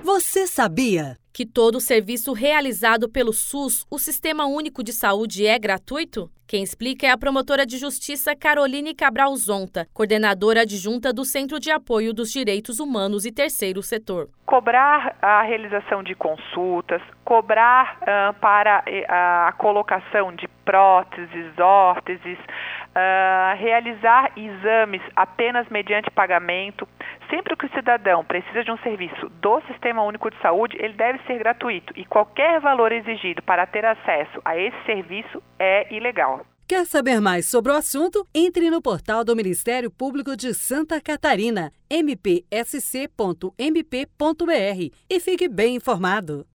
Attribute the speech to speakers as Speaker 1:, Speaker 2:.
Speaker 1: Você sabia
Speaker 2: que todo serviço realizado pelo SUS, o Sistema Único de Saúde, é gratuito? Quem explica é a promotora de justiça Caroline Cabral Zonta, coordenadora adjunta do Centro de Apoio dos Direitos Humanos e Terceiro Setor.
Speaker 3: Cobrar a realização de consultas, cobrar para a colocação de próteses, órteses, realizar exames apenas mediante pagamento. Sempre que o cidadão precisa de um serviço do Sistema Único de Saúde, ele deve ser gratuito e qualquer valor exigido para ter acesso a esse serviço é ilegal.
Speaker 1: Quer saber mais sobre o assunto? Entre no portal do Ministério Público de Santa Catarina, mpsc.mp.br, e fique bem informado.